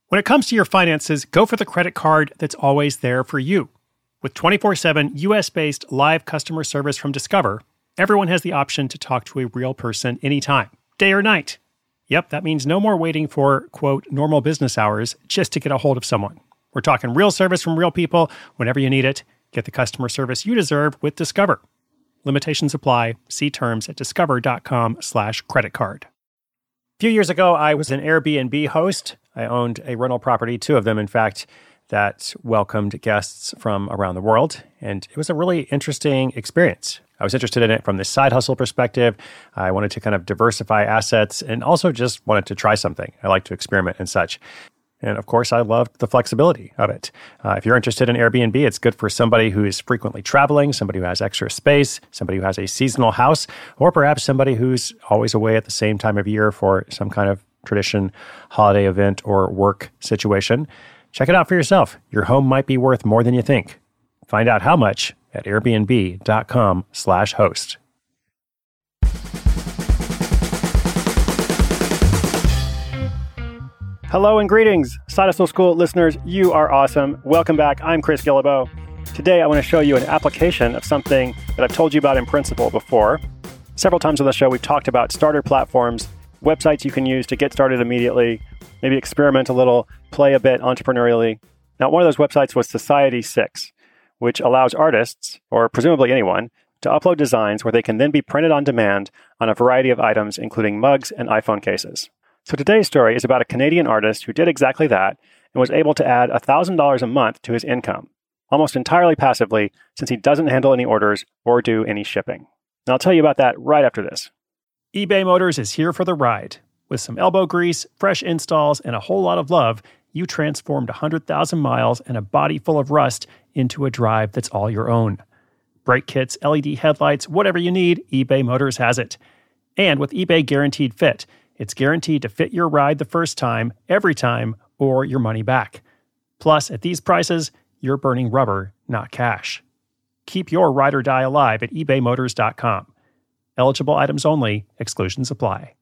When it comes to your finances, go for the credit card that's always there for you. With 24/7 US-based live customer service from Discover, everyone has the option to talk to a real person anytime, day or night. Yep, that means no more waiting for, quote, normal business hours just to get a hold of someone. We're talking real service from real people whenever you need it. Get the customer service you deserve with Discover. Limitations apply. See terms at discover.com/creditcard. A few years ago, I was an Airbnb host. I owned a rental property, two of them, in fact, that welcomed guests from around the world. And it was a really interesting experience. I was interested in it from the side hustle perspective. I wanted to kind of diversify assets and also just wanted to try something. I like to experiment and such. And of course, I loved the flexibility of it. If you're interested in Airbnb, it's good for somebody who is frequently traveling, somebody who has extra space, somebody who has a seasonal house, or perhaps somebody who's always away at the same time of year for some kind of tradition, holiday event, or work situation. Check it out for yourself. Your home might be worth more than you think. Find out how much at airbnb.com/host. Hello and greetings, Side Hustle School listeners. You are awesome. Welcome back. I'm Chris Guillebeau. Today, I want to show you an application of something that I've told you about in principle before. Several times on the show, we've talked about starter platforms, websites you can use to get started immediately, maybe experiment a little, play a bit entrepreneurially. Now, one of those websites was Society6, which allows artists, or presumably anyone, to upload designs where they can then be printed on demand on a variety of items, including mugs and iPhone cases. So today's story is about a Canadian artist who did exactly that and was able to add $1,000 a month to his income, almost entirely passively, since he doesn't handle any orders or do any shipping. And I'll tell you about that right after this. eBay Motors is here for the ride. With some elbow grease, fresh installs, and a whole lot of love, you transformed 100,000 miles and a body full of rust into a drive that's all your own. Brake kits, LED headlights, whatever you need, eBay Motors has it. And with eBay Guaranteed Fit, it's guaranteed to fit your ride the first time, every time, or your money back. Plus, at these prices, you're burning rubber, not cash. Keep your ride or die alive at ebaymotors.com. Eligible items only. Exclusions apply.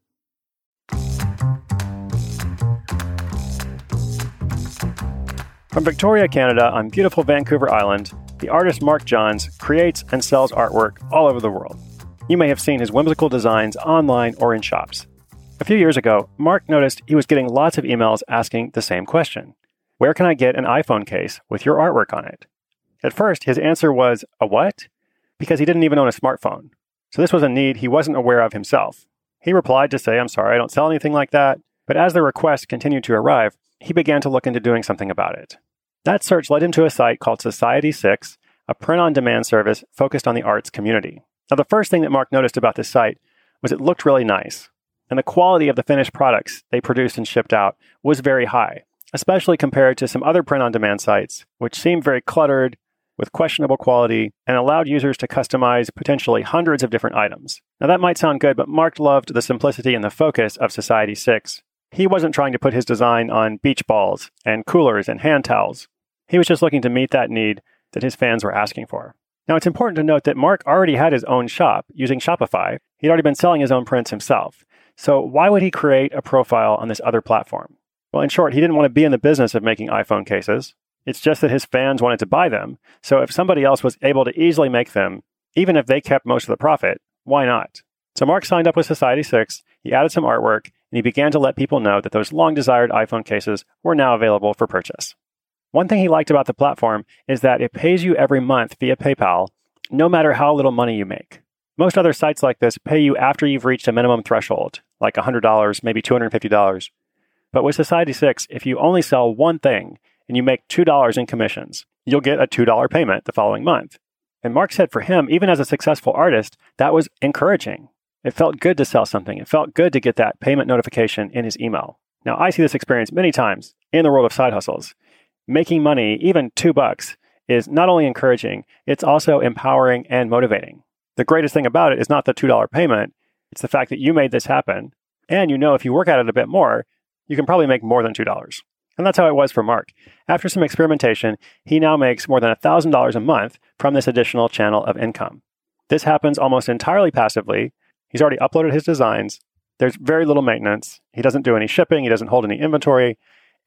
From Victoria, Canada, on beautiful Vancouver Island, the artist Mark Johns creates and sells artwork all over the world. You may have seen his whimsical designs online or in shops. A few years ago, Mark noticed he was getting lots of emails asking the same question. Where can I get an iPhone case with your artwork on it? At first, his answer was, a what? Because he didn't even own a smartphone. So this was a need he wasn't aware of himself. He replied to say, I'm sorry, I don't sell anything like that. But as the requests continued to arrive, he began to look into doing something about it. That search led him to a site called Society6, a print-on-demand service focused on the arts community. Now, the first thing that Mark noticed about this site was it looked really nice. And the quality of the finished products they produced and shipped out was very high, especially compared to some other print-on-demand sites, which seemed very cluttered, with questionable quality, and allowed users to customize potentially hundreds of different items. Now that might sound good, but Mark loved the simplicity and the focus of Society6. He wasn't trying to put his design on beach balls and coolers and hand towels. He was just looking to meet that need that his fans were asking for. Now it's important to note that Mark already had his own shop using Shopify. He'd already been selling his own prints himself. So why would he create a profile on this other platform? Well, in short, he didn't want to be in the business of making iPhone cases. It's just that his fans wanted to buy them. So if somebody else was able to easily make them, even if they kept most of the profit, why not? So Mark signed up with Society6, he added some artwork, and he began to let people know that those long-desired iPhone cases were now available for purchase. One thing he liked about the platform is that it pays you every month via PayPal, no matter how little money you make. Most other sites like this pay you after you've reached a minimum threshold, like $100, maybe $250. But with Society6, if you only sell one thing and you make $2 in commissions, you'll get a $2 payment the following month. And Mark said for him, even as a successful artist, that was encouraging. It felt good to sell something. It felt good to get that payment notification in his email. Now, I see this experience many times in the world of side hustles. Making money, even $2, is not only encouraging, it's also empowering and motivating. The greatest thing about it is not the $2 payment, it's the fact that you made this happen. And you know if you work at it a bit more, you can probably make more than $2. And that's how it was for Mark. After some experimentation, he now makes more than $1,000 a month from this additional channel of income. This happens almost entirely passively. He's already uploaded his designs. There's very little maintenance. He doesn't do any shipping. He doesn't hold any inventory.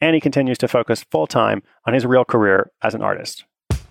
and he continues to focus full-time on his real career as an artist.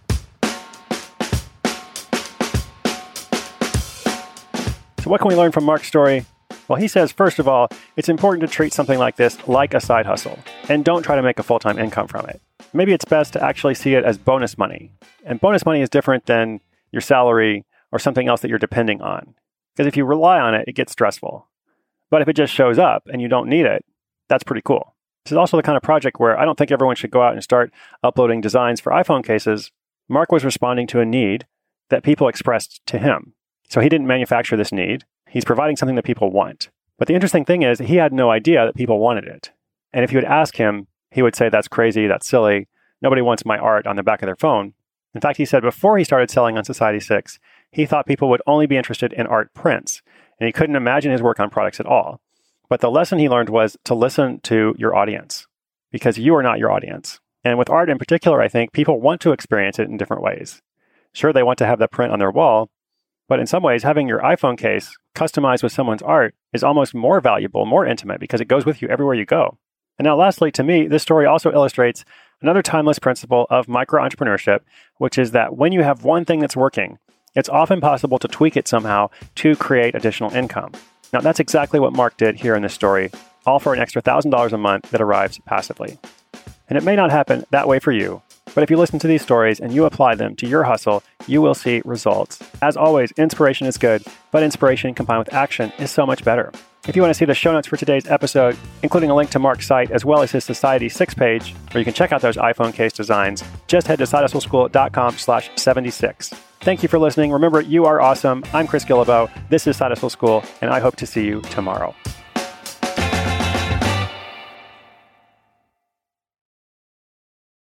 So what can we learn from Mark's story? Well, he says, first of all, it's important to treat something like this like a side hustle, and don't try to make a full-time income from it. Maybe it's best to actually see it as bonus money. And bonus money is different than your salary or something else that you're depending on. Because if you rely on it, it gets stressful. But if it just shows up and you don't need it, that's pretty cool. This is also the kind of project where I don't think everyone should go out and start uploading designs for iPhone cases. Mark was responding to a need that people expressed to him. So he didn't manufacture this need. He's providing something that people want. But the interesting thing is he had no idea that people wanted it. And if you would ask him, he would say, that's crazy, that's silly. Nobody wants my art on the back of their phone. In fact, he said before he started selling on Society6, he thought people would only be interested in art prints, and he couldn't imagine his work on products at all. But the lesson he learned was to listen to your audience, because you are not your audience. And with art in particular, I think people want to experience it in different ways. Sure, they want to have the print on their wall, but in some ways, having your iPhone case customized with someone's art is almost more valuable, more intimate, because it goes with you everywhere you go. And now lastly, to me, this story also illustrates another timeless principle of micro-entrepreneurship, which is that when you have one thing that's working, it's often possible to tweak it somehow to create additional income. Now, that's exactly what Mark did here in this story, all for an extra $1,000 a month that arrives passively. And it may not happen that way for you, but if you listen to these stories and you apply them to your hustle, you will see results. As always, inspiration is good, but inspiration combined with action is so much better. If you want to see the show notes for today's episode, including a link to Mark's site as well as his Society6 page, where you can check out those iPhone case designs, just head to sidehustleschool.com/76. Thank you for listening. Remember, you are awesome. I'm Chris Guillebeau. This is Side Hustle School, and I hope to see you tomorrow.